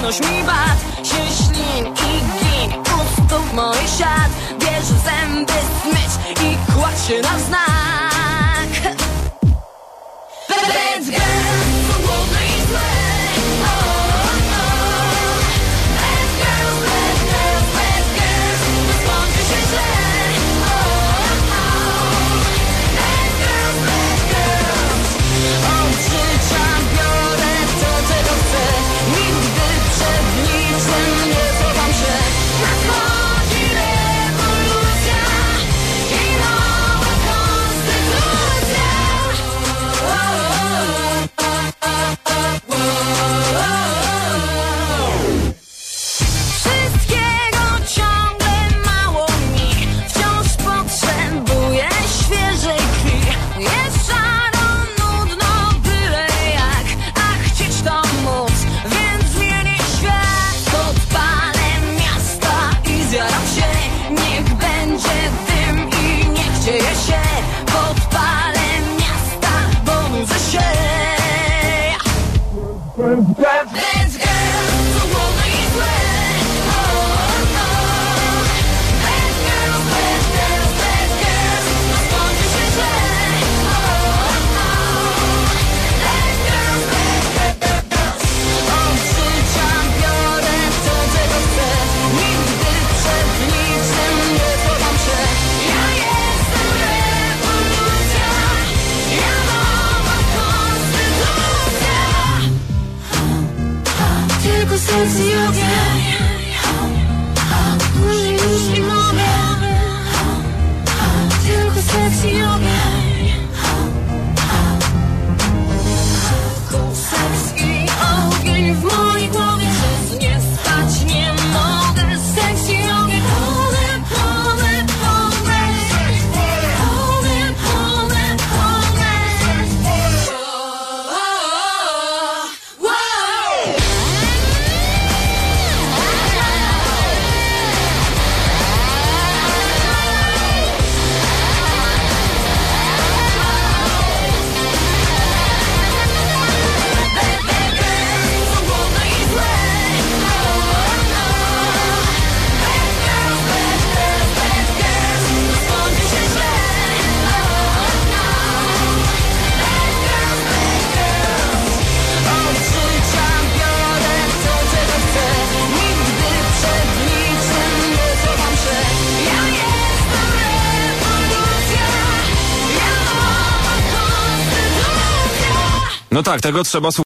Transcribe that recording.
Przynoś mi bat, ślin i gin u stóp moich siat. Bierz zęby smycz i kładź się na znak. Bad girls są głodne i złe. Bad girls, bad girls, bad girls, to skończy się źle. Bad girls, bad girls. Od życia biorę to, czego chcę. Nigdy przed niczym nie cofam się. Nadchodzi rewolucja i nowa konstytucja. Wszystkiego ciągle mało mi, wciąż potrzebuję świeżej krwi. Jest szaro, nudno, byle jak, a chcieć to móc, więc zmienię świat. Podpalę miasta i zjaram się, niech będzie dym i niech dzieje się. Podpalę miasta, bo nudzę się. Bad girls są głodne i złe. Bad girls, bad girls, bad girls, to skończy się źle. Bad girls, bad girls. Od życia biorę to, czego chcę. Nigdy przed niczym nie cofam się. Ja jestem rewolucja, ja nowa konstytucja. Tylko serce i ogień, dłużej już nie mogę. Tylko serce i ogień, seks i ogień w mojej głowie. Przez nie spać nie mogę. Seks i ogień, pole, pole, pole, pole, pole, pole. Od życia biorę to, czego chcę. Nigdy przed niczym nie cofam się. Ja jestem rewolucja, ja nowa konstytucja. No tak, tego trzeba słuchać.